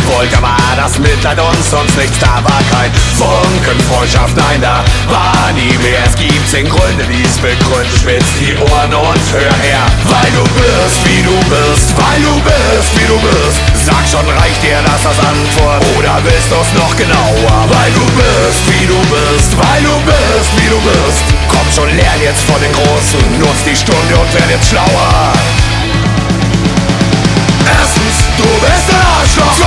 gewollt, da war das Mitleid uns, sonst nichts, da war kein Funken Freundschaft, nein, da war nie mehr. Es gibt 10 Gründe, die's begründen, spitz die Ohren und hör her. Weil du bist, wie du bist, weil du bist, wie du bist. Sag schon, reicht dir das als Antwort, oder willst du's noch genauer? Weil du bist, wie du bist, weil du bist, wie du bist. Komm schon, lern jetzt von den Großen, nutz die Stunde und werd jetzt schlauer. Erstens, du bist ein Arschloch.